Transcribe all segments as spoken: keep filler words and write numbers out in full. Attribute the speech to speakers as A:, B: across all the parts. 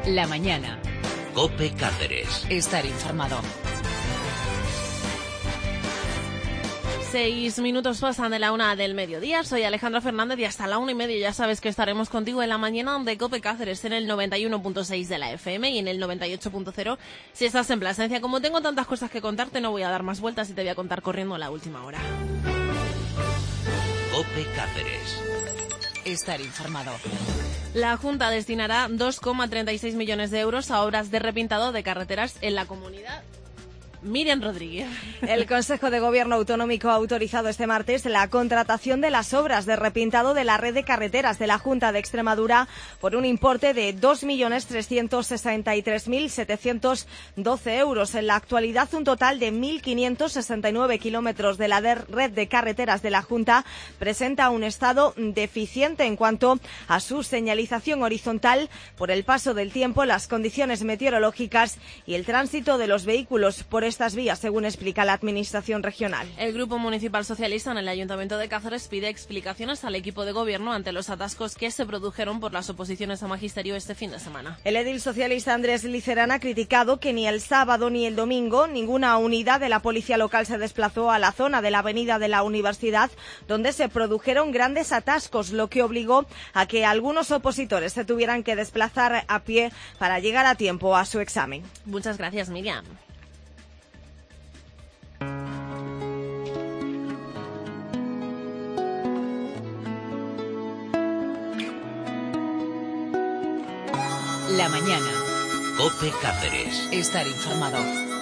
A: La mañana.
B: COPE Cáceres.
A: Estar informado.
C: Seis minutos pasan de la una del mediodía. Soy Alejandra Fernández y hasta la una y media ya sabes que estaremos contigo en la mañana de COPE Cáceres en el noventa y uno punto seis de la F M y en el noventa y ocho punto cero si estás en Plasencia. Como tengo tantas cosas que contarte, no voy a dar más vueltas y te voy a contar corriendo la última hora.
B: COPE Cáceres.
A: Estar informado.
C: La Junta destinará dos coma treinta y seis millones de euros a obras de repintado de carreteras en la comunidad. Miriam Rodríguez.
D: El Consejo de Gobierno Autonómico ha autorizado este martes la contratación de las obras de repintado de la red de carreteras de la Junta de Extremadura por un importe de dos millones trescientos sesenta y tres mil setecientos doce euros. En la actualidad, un total de mil quinientos sesenta y nueve kilómetros de la red de carreteras de la Junta presenta un estado deficiente en cuanto a su señalización horizontal por el paso del tiempo, las condiciones meteorológicas y el tránsito de los vehículos por estas vías, según explica la Administración regional.
C: El Grupo Municipal Socialista en el Ayuntamiento de Cáceres pide explicaciones al equipo de gobierno ante los atascos que se produjeron por las oposiciones a magisterio este fin de semana.
D: El edil socialista Andrés Licerán ha criticado que ni el sábado ni el domingo ninguna unidad de la policía local se desplazó a la zona de la avenida de la Universidad, donde se produjeron grandes atascos, lo que obligó a que algunos opositores se tuvieran que desplazar a pie para llegar a tiempo a su examen.
C: Muchas gracias, Miriam.
A: La mañana.
B: COPE Cáceres.
A: Estar informado.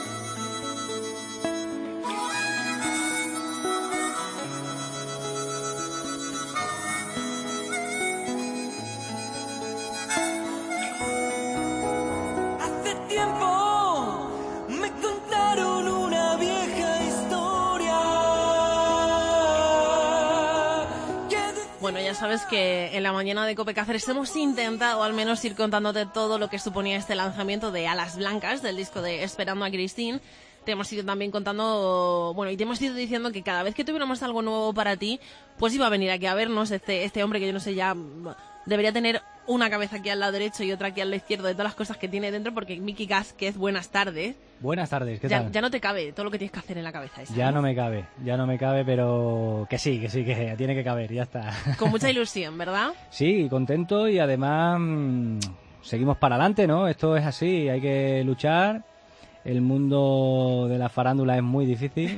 E: Hace tiempo me contaron una vieja historia.
C: Bueno, ya sabes que en la mañana de COPE Cáceres hemos intentado al menos ir contándote todo lo que suponía este lanzamiento de Alas Blancas, del disco de Esperando a Christine. Te hemos ido también contando, bueno, y te hemos ido diciendo que cada vez que tuviéramos algo nuevo para ti, pues iba a venir aquí a vernos este, este hombre que yo no sé, ya debería tener una cabeza aquí al lado derecho y otra aquí al lado izquierdo de todas las cosas que tiene dentro, porque Miki Gázquez, buenas tardes.
F: Buenas tardes, ¿qué
C: ya,
F: tal?
C: Ya no te cabe todo lo que tienes que hacer en la cabeza esa,
F: Ya
C: ¿no?
F: no me cabe, ya no me cabe, pero que sí, que sí, que tiene que caber, ya está.
C: Con mucha ilusión, ¿verdad?
F: Sí, contento y además mmm, seguimos para adelante, ¿no? Esto es así, hay que luchar. El mundo de la farándula es muy difícil.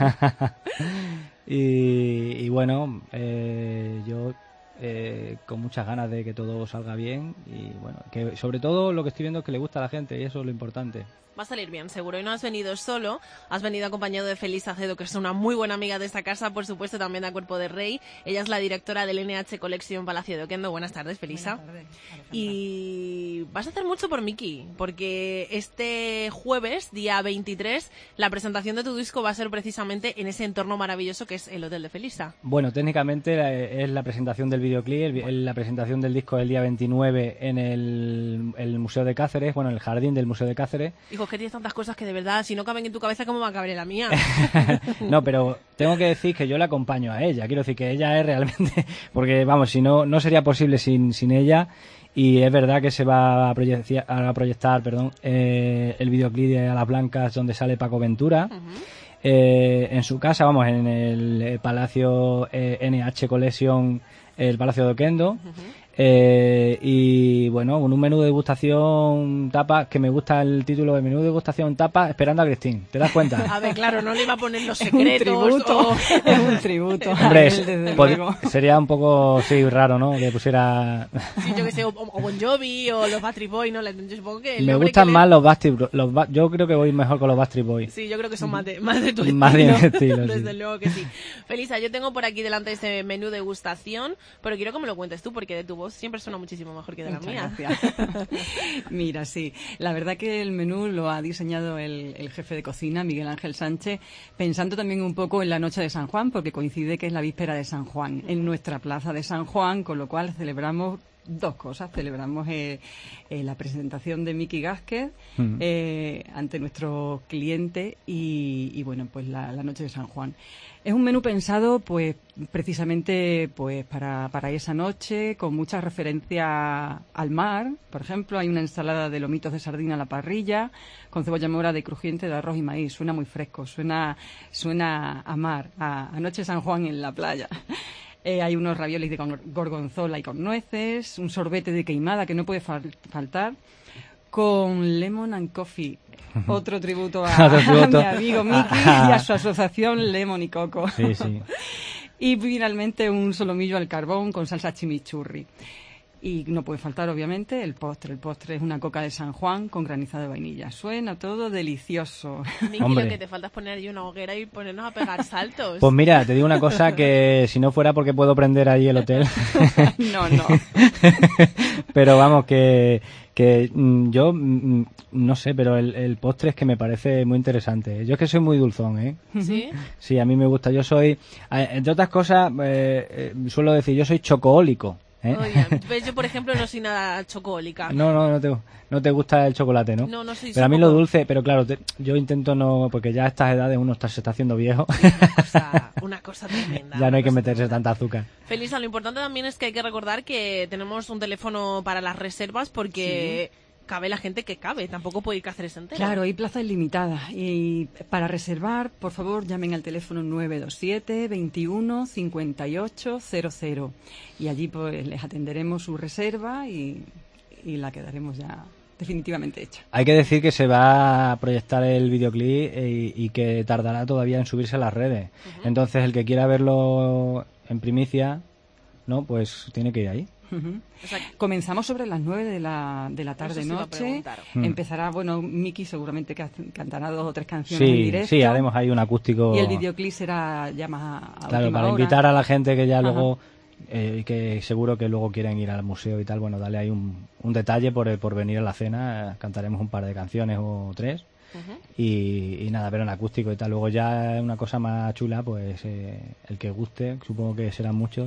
F: y, y bueno, eh, yo eh, con muchas ganas de que todo salga bien y bueno, que sobre todo lo que estoy viendo es que le gusta a la gente y eso es lo importante.
C: Va a salir bien, seguro. Y no has venido solo, has venido acompañado de Feliz Acedo, que es una muy buena amiga de esta casa, por supuesto también de Cuerpo de Rey. Ella es la directora del N H Collection Palacio de Oquendo. Buenas tardes, Felisa.
G: Buenas tardes.
C: Y vas a hacer mucho por Miki, porque este jueves, día veintitrés, la presentación de tu disco va a ser precisamente en ese entorno maravilloso que es el Hotel de Felisa.
F: Bueno, técnicamente la, es la presentación del videoclip, el, la presentación del disco el día veintinueve en el, el Museo de Cáceres, bueno, en el jardín del Museo de Cáceres.
C: Hijo, que tienes tantas cosas que de verdad, si no caben en tu cabeza, ¿cómo va a caber en la mía?
F: No, pero tengo que decir que yo la acompaño a ella. Quiero decir que ella es realmente... Porque, vamos, si no, no sería posible sin, sin ella. Y es verdad que se va a proyectar, a proyectar perdón, eh, el videoclip de Alas Blancas donde sale Paco Ventura. Uh-huh. eh, en su casa, vamos, en el Palacio eh, N H Collection, el Palacio de Oquendo. Uh-huh. Eh, y bueno, un menú de degustación tapa, que me gusta el título de menú de degustación tapa esperando a Christine, ¿te das cuenta?
C: A ver, claro, no le iba a poner los secretos.
G: Es un tributo,
C: o...
G: es un tributo.
F: Hombre,
G: él, desde luego.
F: Sería un poco, sí, raro, ¿no? Que pusiera...
C: Sí, yo que sé, o, o Bon Jovi o los Backstreet Boys, ¿no? Yo supongo que el
F: me gustan
C: que
F: más
C: le...
F: los Backstreet los ba... Yo creo que voy mejor con los Backstreet Boys.
C: Sí, yo creo que son más de, más de tu estilo.
F: Más de mi estilo,
C: Desde
F: sí.
C: luego que sí. Felisa, yo tengo por aquí delante este menú de degustación, pero quiero que me lo cuentes tú, porque de tu voz siempre suena muchísimo mejor que de la
G: Muchas
C: mía.
G: Gracias. Mira, sí, la verdad que el menú lo ha diseñado el, el jefe de cocina, Miguel Ángel Sánchez, pensando también un poco en la noche de San Juan, porque coincide que es la víspera de San Juan, en nuestra plaza de San Juan, con lo cual celebramos dos cosas. Celebramos eh, eh, la presentación de Miki Gázquez
F: Mm.
G: eh, ante nuestro cliente y, y bueno, pues la, la noche de San Juan. Es un menú pensado, pues, precisamente, pues, para, para esa noche, con mucha referencia al mar. Por ejemplo, hay una ensalada de lomitos de sardina a la parrilla, con cebolla morada y crujiente de arroz y maíz. Suena muy fresco, suena, suena a mar, a, a noche de San Juan en la playa. Eh, hay unos raviolis de gor- gorgonzola y con nueces, un sorbete de queimada que no puede fal- faltar, con lemon and coffee. Otro tributo a,
F: Otro tributo.
G: a mi amigo Miki y a su asociación Lemon y Coco.
F: Sí, sí.
G: Y finalmente un solomillo al carbón con salsa chimichurri. Y no puede faltar, obviamente, el postre. El postre es una coca de San Juan con granizado de vainilla. Suena todo delicioso.
C: Miki,
F: Hombre.
C: lo que te falta es poner ahí una hoguera y ponernos a pegar saltos.
F: Pues mira, te digo una cosa, que si no fuera porque puedo prender allí el hotel,
G: No, no.
F: pero vamos, que, que mm, yo mm, no sé, pero el, el postre es que me parece muy interesante. Yo es que soy muy dulzón, ¿eh?
C: ¿Sí?
F: Sí, a mí me gusta. Yo soy, eh, entre otras cosas, eh, eh, suelo decir, yo soy chocoólico. ¿eh?
C: Oye, pues yo, por ejemplo, no soy nada chocólica.
F: No, no, no te, no te gusta el chocolate, ¿no?
C: No, no soy
F: Pero a mí
C: poco-
F: lo dulce, pero claro, te- yo intento no, porque ya a estas edades uno está, se está haciendo viejo,
C: Una cosa, una cosa tremenda.
F: ya no
C: una
F: hay que
C: cosa
F: meterse
C: tremenda.
F: tanta azúcar.
C: Felisa, lo importante también es que hay que recordar que tenemos un teléfono para las reservas porque cabe la gente que cabe, tampoco puede ir Cáceres entero.
G: Claro, hay plaza ilimitada. Y para reservar, por favor, llamen al teléfono nueve dos siete, veintiuno, cincuenta y ocho cero cero. Y allí pues les atenderemos su reserva y, y la quedaremos ya definitivamente hecha.
F: Hay que decir que se va a proyectar el videoclip eh, y, y que tardará todavía en subirse a las redes. Entonces, el que quiera verlo en primicia, no, pues tiene que ir ahí.
G: Ujú.
C: O sea,
G: Comenzamos sobre las nueve de la, de la
C: Eso
G: tarde
C: sí iba a
G: noche.
C: preguntar.
F: Mm.
G: Empezará, bueno, Miki seguramente ca- cantará dos o tres canciones en
F: Sí,
G: directo.
F: sí, haremos ahí un acústico.
G: Y el videoclip será ya más a
F: Claro,
G: última
F: para
G: hora.
F: invitar a la gente que ya
G: Ajá.
F: luego, eh, que seguro que luego quieren ir al museo y tal, bueno, dale ahí un, un detalle por, por venir a la cena, eh, cantaremos un par de canciones o tres.
C: ujú.
F: Y, y nada, pero en acústico y tal. Luego ya una cosa más chula, pues eh, el que guste, supongo que serán muchos.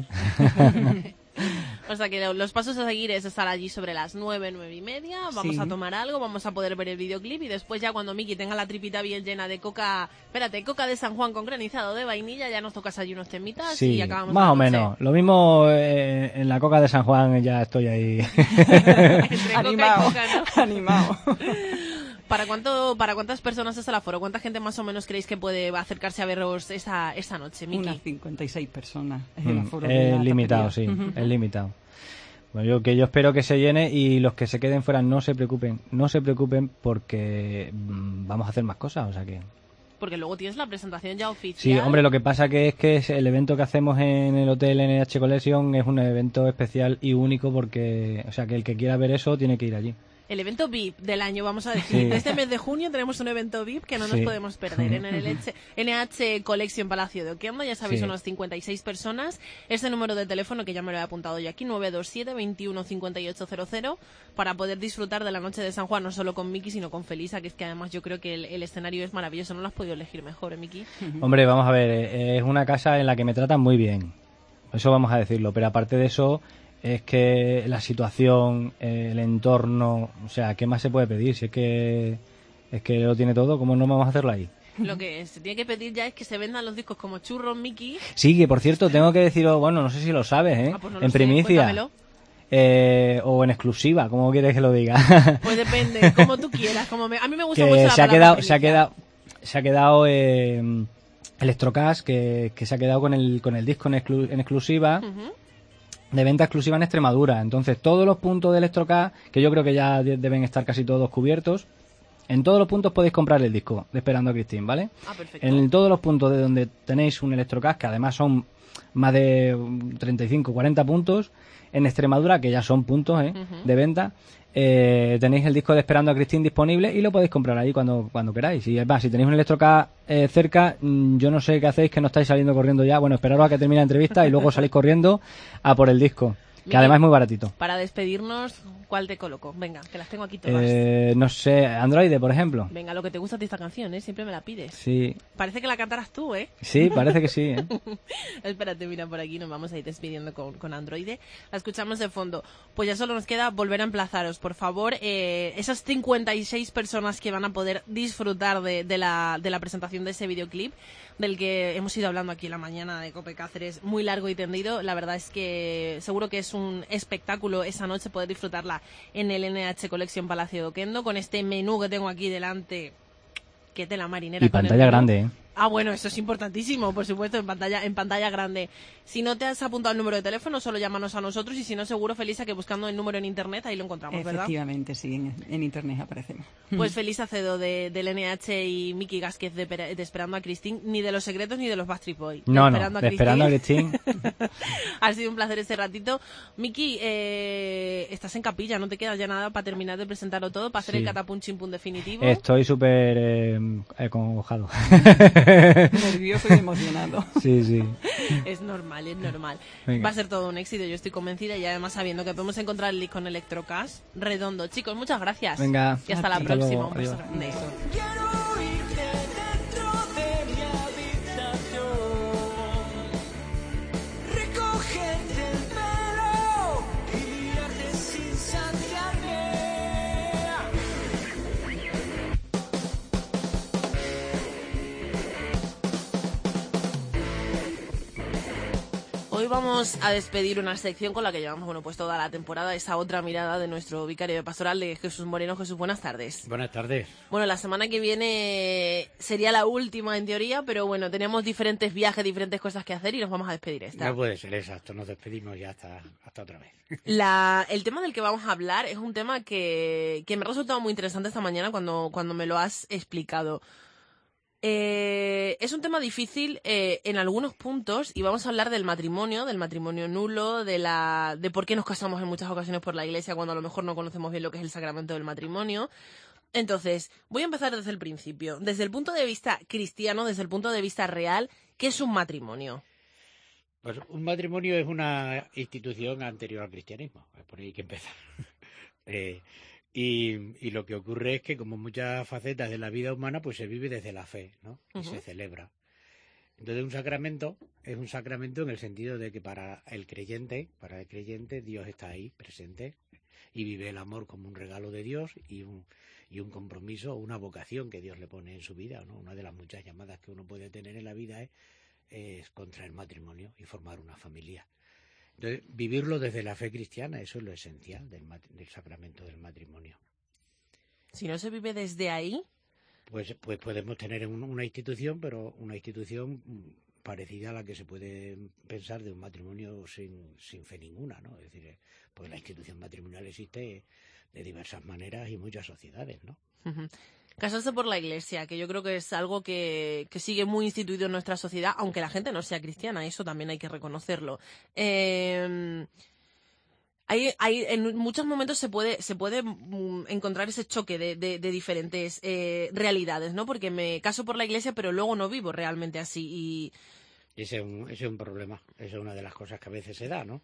C: O sea que lo- los pasos a seguir es estar allí sobre las nueve, nueve y media, vamos
G: Sí.
C: a tomar algo, vamos a poder ver el videoclip y después ya cuando Miki tenga la tripita bien llena de coca, espérate, coca de San Juan con granizado de vainilla, ya nos tocas allí unos temitas y
F: Sí,
C: acabamos
F: más
C: la
F: o
C: noche.
F: menos. Lo mismo eh, en la coca de San Juan, ya estoy ahí.
C: Entre coca y
G: Animado,
C: coca, ¿no?
G: animado.
C: ¿Para cuánto, para cuántas personas es el aforo? ¿Cuánta gente más o menos creéis que puede acercarse a veros esa, esa noche, Miki?
G: Unas cincuenta y seis personas. Es el
F: Mm,
G: aforo de
F: es
G: la
F: limitado, sí,
G: tapería. Ujú.
F: es limitado. Bueno, yo que yo espero que se llene y los que se queden fuera no se preocupen, no se preocupen porque mm, vamos a hacer más cosas, o sea que
C: Porque luego tienes la presentación ya
F: sí,
C: oficial.
F: hombre, lo que pasa que es que es- el evento que hacemos en el hotel N H Collection es un evento especial y único porque, o sea, que el que quiera ver eso tiene que ir allí.
C: El evento V I P del año, vamos a decir.
F: Sí.
C: De este mes de junio tenemos un evento V I P que no nos
F: Sí.
C: podemos perder. En el N H N H Collection Palacio de Oquendo, ya sabéis,
F: Sí.
C: unas cincuenta y seis personas. Este número de teléfono que ya me lo he apuntado yo aquí, nueve dos siete, veintiuno, cincuenta y ocho cero cero, para poder disfrutar de la noche de San Juan, no solo con Miki, sino con Felisa, que es que además yo creo que el, el escenario es maravilloso. No lo has podido elegir mejor, ¿eh, Miki?
F: Hombre, vamos a ver, eh, es una casa en la que me tratan muy bien, eso vamos a decirlo, pero aparte de eso es que la situación, eh, el entorno, o sea, ¿qué más se puede pedir? Si es que es que lo tiene todo, ¿cómo no vamos a hacerlo ahí?
C: Lo que se tiene que pedir ya es que se vendan los discos como churros, Miki.
F: Sí, que por cierto, tengo que deciros, bueno, no sé si lo sabes, ¿eh?
C: Ah, pues no lo
F: en
C: sé,
F: primicia.
C: cuéntamelo.
F: Eh, o en exclusiva, como quieres que lo diga.
C: Pues depende, como tú quieras. Como me- a mí me gusta mucho
F: que
C: la
F: se ha
C: palabra
F: quedado,
C: primicia.
F: se ha quedado, se ha quedado eh, Electrocast, que, que se ha quedado con el, con el disco en, exclu- en exclusiva.
C: Ujú.
F: De venta exclusiva en Extremadura. Entonces, todos los puntos de Electrocast, que yo creo que ya de- deben estar casi todos cubiertos, en todos los puntos podéis comprar el disco de Esperando a Christine, ¿vale?
C: Ah, perfecto.
F: En todos los puntos de donde tenéis un Electrocast, que además son más de treinta y cinco, cuarenta puntos, en Extremadura, que ya son puntos ¿eh?
C: Ujú.
F: de venta, eh, tenéis el disco de Esperando a Christine disponible y lo podéis comprar ahí cuando, cuando queráis. Y es más, si tenéis un Electrocast eh, cerca, mm, yo no sé qué hacéis, que no estáis saliendo corriendo ya. Bueno, esperaros a que termine la entrevista y luego salís corriendo a por el disco. Que además es muy baratito.
C: Para despedirnos, ¿cuál te coloco? Venga, que las tengo aquí todas.
F: Eh, no sé, Android, por ejemplo.
C: Venga, lo que te gusta de esta canción, ¿eh? Siempre me la pides.
F: Sí.
C: Parece que la cantaras tú, ¿eh?
F: Sí, parece que sí, ¿eh?
C: Espérate, mira, por aquí nos vamos a ir despidiendo con, con Androide. La escuchamos de fondo. Pues ya solo nos queda volver a emplazaros, por favor. Eh, esas cincuenta y seis personas que van a poder disfrutar de, de, la, de la presentación de ese videoclip, del que hemos ido hablando aquí en la mañana de Cope Cáceres, muy largo y tendido. La verdad es que seguro que es un espectáculo esa noche poder disfrutarla en el N H Collection Palacio de Oquendo, con este menú que tengo aquí delante, que tela marinera.
F: Y pantalla grande, ¿eh?
C: Ah, bueno, eso es importantísimo, por supuesto, en pantalla en pantalla grande. Si no te has apuntado el número de teléfono, solo llámanos a nosotros, y si no, seguro, Felisa, que buscando el número en internet ahí lo encontramos, ¿verdad?
G: Efectivamente, sí, en, en internet aparecemos.
C: Pues Felisa Acedo de, del N H y Miki Gásquez de, de Esperando a Christine, ni de Los Secretos ni de los Backstreet Boys.
F: No,
C: de
F: no, de Esperando a Christine.
C: Ha sido un placer este ratito. Miki, eh, estás en capilla, no te queda ya nada para terminar de presentarlo todo, para hacer
F: Sí.
C: el catapum chimpum definitivo.
F: Estoy súper eh, acongojado.
G: Nervioso y emocionado.
F: Sí, sí.
C: Es normal, es normal.
F: Venga.
C: Va a ser todo un éxito, yo estoy convencida, y además sabiendo que podemos encontrar el link con Electrocash redondo. Chicos, muchas gracias.
F: Venga.
C: Y hasta la
F: Hasta
C: próxima.
F: luego.
C: Un beso
F: Adiós.
C: grande.
E: Quiero irte dentro de mi habitación, recogerte el pelo y mirarte sin saciarme.
C: Hoy vamos a despedir una sección con la que llevamos, bueno, pues toda la temporada, esa otra mirada de nuestro vicario de pastoral, de Jesús Moreno. Jesús, buenas tardes.
H: Buenas tardes.
C: Bueno, la semana que viene sería la última en teoría, pero bueno, tenemos diferentes viajes, diferentes cosas que hacer y nos vamos a despedir esta.
H: No puede ser exacto, nos despedimos ya hasta, hasta otra vez.
C: La, el tema del que vamos a hablar es un tema que, que me ha resultado muy interesante esta mañana cuando, cuando me lo has explicado. Eh, es un tema difícil eh, en algunos puntos, y vamos a hablar del matrimonio, del matrimonio nulo, de la de por qué nos casamos en muchas ocasiones por la iglesia cuando a lo mejor no conocemos bien lo que es el sacramento del matrimonio. Entonces, voy a empezar desde el principio. Desde el punto de vista cristiano, desde el punto de vista real, ¿qué es un matrimonio?
H: Pues un matrimonio es una institución anterior al cristianismo, es por ahí que empezar. eh, y, y lo que ocurre es que, como muchas facetas de la vida humana, pues se vive desde la fe, ¿no? Y
C: Uh-huh.
H: se celebra. Entonces, un sacramento es un sacramento en el sentido de que para el creyente, para el creyente, Dios está ahí, presente, y vive el amor como un regalo de Dios y un, y un compromiso, una vocación que Dios le pone en su vida, ¿no? Una de las muchas llamadas que uno puede tener en la vida es, es contraer matrimonio y formar una familia. Entonces, vivirlo desde la fe cristiana, eso es lo esencial del, del sacramento del matrimonio.
C: Si no se vive desde ahí,
H: Pues, pues podemos tener un, una institución, pero una institución parecida a la que se puede pensar de un matrimonio sin, sin fe ninguna, ¿no? Es decir, pues la institución matrimonial existe de diversas maneras y muchas sociedades, ¿no?
C: uh-huh. Casarse por la iglesia, que yo creo que es algo que, que sigue muy instituido en nuestra sociedad, aunque la gente no sea cristiana, eso también hay que reconocerlo. Eh, hay, hay, en muchos momentos se puede, se puede mm, encontrar ese choque de, de, de diferentes eh, realidades, ¿no? Porque me caso por la iglesia, pero luego no vivo realmente así. Y
H: ese es un, ese es un problema, esa es una de las cosas que a veces se da, ¿no?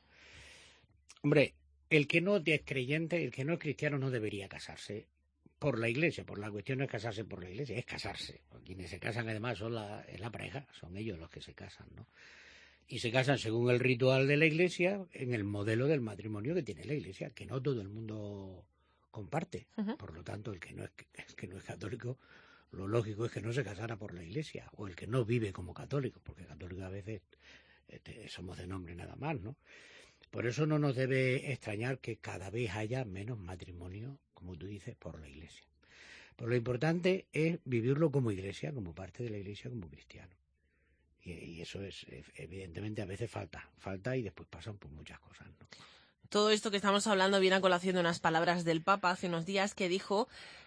H: Hombre, el que no es creyente, el que no es cristiano no debería casarse por la iglesia, por la cuestión no es casarse por la iglesia, es casarse. Quienes se casan además son la, es la pareja, son ellos los que se casan, ¿no? Y se casan según el ritual de la iglesia, en el modelo del matrimonio que tiene la iglesia, que no todo el mundo comparte.
C: uh-huh.
H: Por lo tanto, el que no es, el que no es católico, lo lógico es que no se casara por la iglesia, o el que no vive como católico, porque católico a veces este, somos de nombre nada más, ¿no? Por eso no nos debe extrañar que cada vez haya menos matrimonio, como tú dices, por la iglesia. Pero lo importante es vivirlo como iglesia, como parte de la iglesia, como cristiano. Y, y eso es, evidentemente, a veces falta, falta y después pasan por muchas cosas, ¿no?
C: Todo esto que estamos hablando viene a colación de unas palabras del Papa hace unos días, que dijo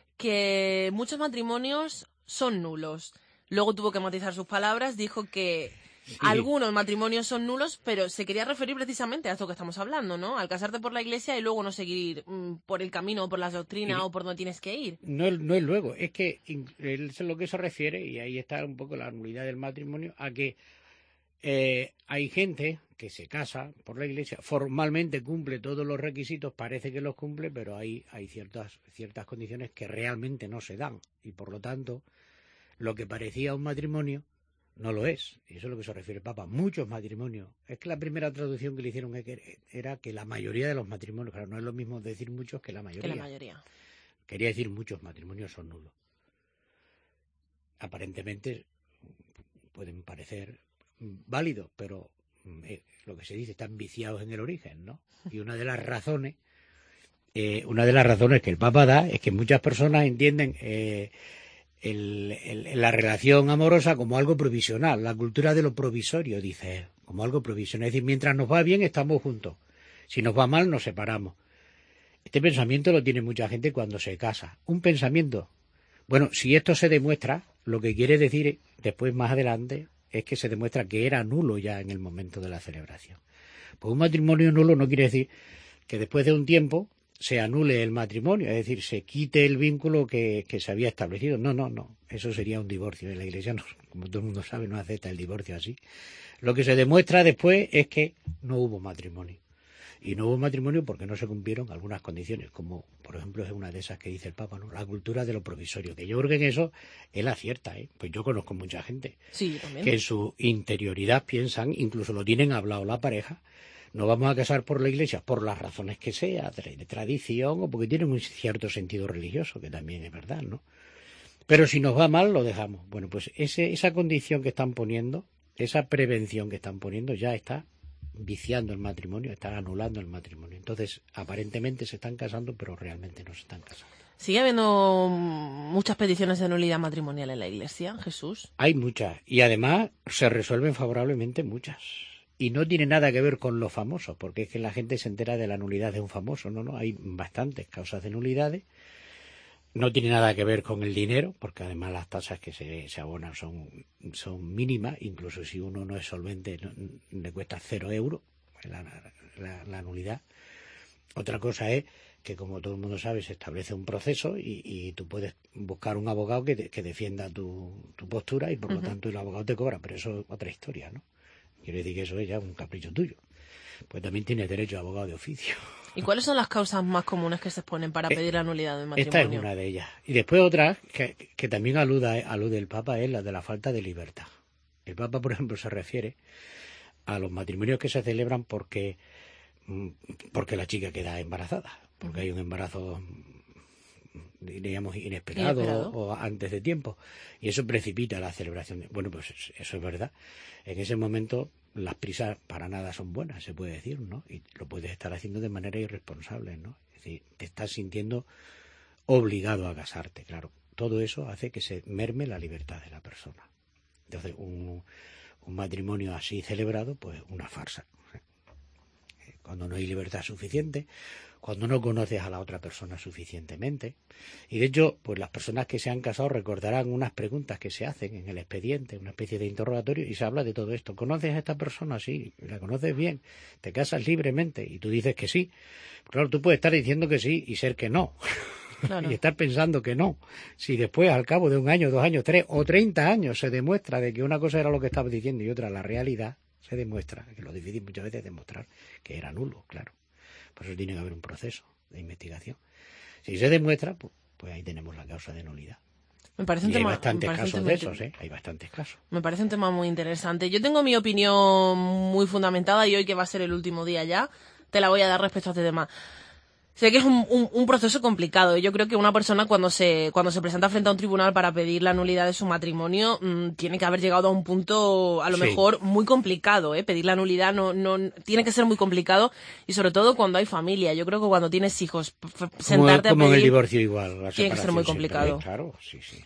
C: que muchos matrimonios son nulos. Luego tuvo que matizar sus palabras, dijo que sí, algunos matrimonios son nulos, pero se quería referir precisamente a esto que estamos hablando, ¿no? Al casarte por la iglesia y luego no seguir mmm, por el camino, por las doctrinas o por donde tienes que ir.
H: No, no es luego, es que él es lo que se refiere, y ahí está un poco la nulidad del matrimonio, a que eh, hay gente que se casa por la Iglesia, formalmente cumple todos los requisitos, parece que los cumple, pero hay, hay ciertas, ciertas condiciones que realmente no se dan. Y por lo tanto, lo que parecía un matrimonio no lo es. Y eso es lo que se refiere el Papa. Muchos matrimonios. Es que la primera traducción que le hicieron era que la mayoría de los matrimonios, claro, no es lo mismo decir muchos que la mayoría.
C: Que la mayoría.
H: Quería decir muchos matrimonios son nulos. Aparentemente pueden parecer válidos, pero eh, lo que se dice, están viciados en el origen, ¿no? Y una de las razones, eh, una de las razones que el Papa da es que muchas personas entienden eh, el, el, la relación amorosa como algo provisional, la cultura de lo provisorio, dice él, como algo provisional. Es decir, mientras nos va bien estamos juntos, si nos va mal nos separamos. Este pensamiento lo tiene mucha gente cuando se casa. Un pensamiento. Bueno, si esto se demuestra, lo que quiere decir después, más adelante, es que se demuestra que era nulo ya en el momento de la celebración. Pues un matrimonio nulo no quiere decir que después de un tiempo se anule el matrimonio, es decir, se quite el vínculo que, que se había establecido. No, no, no. Eso sería un divorcio. En la Iglesia, no, como todo el mundo sabe, no acepta el divorcio así. Lo que se demuestra después es que no hubo matrimonio. Y no hubo matrimonio porque no se cumplieron algunas condiciones, como por ejemplo es una de esas que dice el Papa, ¿no? La cultura de lo provisorio, que yo creo que en eso él acierta, ¿eh? Pues yo conozco mucha gente
C: Sí, también.
H: que en su interioridad piensan, incluso lo tienen hablado la pareja, nos vamos a casar por la Iglesia, por las razones que sea, de tradición o porque tienen un cierto sentido religioso, que también es verdad, ¿no? Pero si nos va mal, lo dejamos. Bueno, pues ese, esa condición que están poniendo, esa prevención que están poniendo ya está viciando el matrimonio, están anulando el matrimonio. Entonces, aparentemente se están casando, pero realmente no se están casando.
C: ¿Sigue habiendo muchas peticiones de nulidad matrimonial en la Iglesia, Jesús?
H: Hay muchas, y además se resuelven favorablemente muchas. Y no tiene nada que ver con los famosos, porque es que la gente se entera de la nulidad de un famoso. No, no, hay bastantes causas de nulidades. No tiene nada que ver con el dinero, porque además las tasas que se, se abonan son, son mínimas, incluso si uno no es solvente no, le cuesta cero euros la, la, la nulidad. Otra cosa es que, como todo el mundo sabe, se establece un proceso y, y tú puedes buscar un abogado que, te, que defienda tu, tu postura y por uh-huh. lo tanto el abogado te cobra, pero eso es otra historia, ¿no? Quiere decir que eso es ya un capricho tuyo. Pues también tienes derecho a abogado de oficio.
C: ¿Y cuáles son las causas más comunes que se exponen para pedir la nulidad del matrimonio?
H: Esta es una de ellas. Y después otra que, que también aluda, alude el Papa es la de la falta de libertad. El Papa, por ejemplo, se refiere a los matrimonios que se celebran porque, porque la chica queda embarazada, porque hay un embarazo, diríamos, inesperado, inesperado. O, o antes de tiempo. Y eso precipita la celebración. Bueno, pues eso es verdad. En ese momento las prisas para nada son buenas, se puede decir, ¿no? Y lo puedes estar haciendo de manera irresponsable, ¿no? Es decir, te estás sintiendo obligado a casarte, claro. Todo eso hace que se merme la libertad de la persona. Entonces, un, un matrimonio así celebrado, pues una farsa. Cuando no hay libertad suficiente, cuando no conoces a la otra persona suficientemente. Y de hecho, pues las personas que se han casado recordarán unas preguntas que se hacen en el expediente, una especie de interrogatorio, y se habla de todo esto. ¿Conoces a esta persona? Sí. ¿La conoces bien? ¿Te casas libremente? Y tú dices que sí. Claro, tú puedes estar diciendo que sí y ser que no. Claro. Y estar pensando que no. Si después, al cabo de un año, dos años, tres o treinta años, se demuestra de que una cosa era lo que estabas diciendo y otra la realidad, se demuestra, que lo difícil muchas veces es demostrar que era nulo, claro. Por eso tiene que haber un proceso de investigación. Si se demuestra, pues, pues ahí tenemos la causa de nulidad.
C: Me parece un
H: y
C: tema,
H: hay bastantes
C: me parece
H: casos
C: un
H: de
C: tema,
H: esos, ¿eh? Hay bastantes casos.
C: Me parece un tema muy interesante. Yo tengo mi opinión muy fundamentada y hoy, que va a ser el último día ya, te la voy a dar respecto a este tema. Sé que es un, un, un proceso complicado. Yo creo que una persona cuando se cuando se presenta frente a un tribunal para pedir la nulidad de su matrimonio mmm, tiene que haber llegado a un punto a lo sí. mejor muy complicado, ¿eh? Pedir la nulidad no no tiene que ser muy complicado y sobre todo cuando hay familia. Yo creo que cuando tienes hijos sentarte
H: como, como
C: a pedir
H: en el divorcio igual, la
C: tiene que ser muy complicado.
H: Siempre, ¿eh? Claro, sí, sí.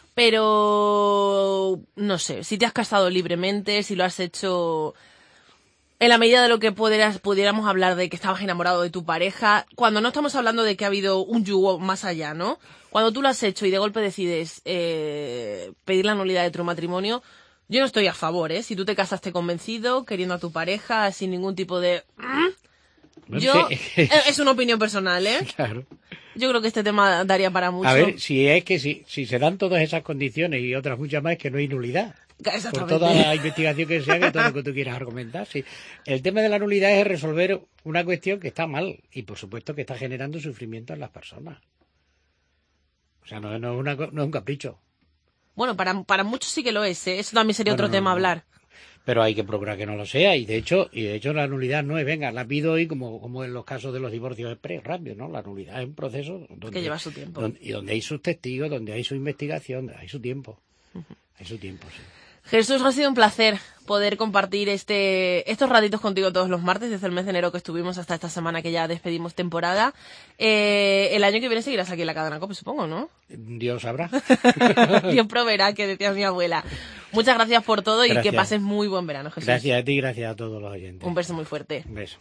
C: Pero no sé, si te has casado libremente, si lo has hecho en la medida de lo que pudieras, pudiéramos hablar de que estabas enamorado de tu pareja, cuando no estamos hablando de que ha habido un yugo más allá, ¿no? Cuando tú lo has hecho y de golpe decides eh, pedir la nulidad de tu matrimonio, yo no estoy a favor, ¿eh? Si tú te casaste convencido, queriendo a tu pareja, sin ningún tipo de...
H: No
C: yo
H: sé.
C: Es una opinión personal, ¿eh?
H: Claro.
C: Yo creo que este tema daría para mucho.
H: A ver, si es que si, si se dan todas esas condiciones y otras muchas más, es que no hay nulidad. por
C: Exactamente.
H: toda la investigación que sea, que todo lo que tú quieras argumentar. Sí. El tema de la nulidad es resolver una cuestión que está mal y, por supuesto, que está generando sufrimiento en las personas. O sea, no, no, es, una, co- no es un capricho.
C: Bueno, para, para muchos sí que lo es, ¿eh? Eso también sería
H: Bueno,
C: otro
H: no,
C: tema a
H: no.
C: hablar.
H: Pero hay que procurar que no lo sea y de hecho y de hecho la nulidad no es, venga, la pido hoy como, como en los casos de los divorcios express, rápido, ¿no? La nulidad es un proceso donde,
C: Que lleva su tiempo.
H: donde- y donde hay sus testigos, donde hay su investigación, hay su tiempo. Hay su tiempo, sí.
C: Jesús, ha sido un placer poder compartir este estos ratitos contigo todos los martes, desde el mes de enero que estuvimos hasta esta semana que ya despedimos temporada. Eh, el año que viene seguirás aquí en la cadena COPE, supongo, ¿no?
H: Dios sabrá.
C: Dios proveerá, que decía mi abuela. Muchas gracias por todo y
H: Gracias.
C: que pases muy buen verano, Jesús.
H: Gracias a ti y gracias a todos los oyentes.
C: Un beso muy fuerte.
H: Un beso.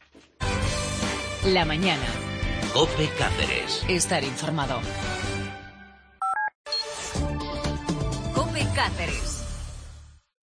A: La mañana.
B: Cope Cáceres.
A: Estar informado.
I: Cope Cáceres.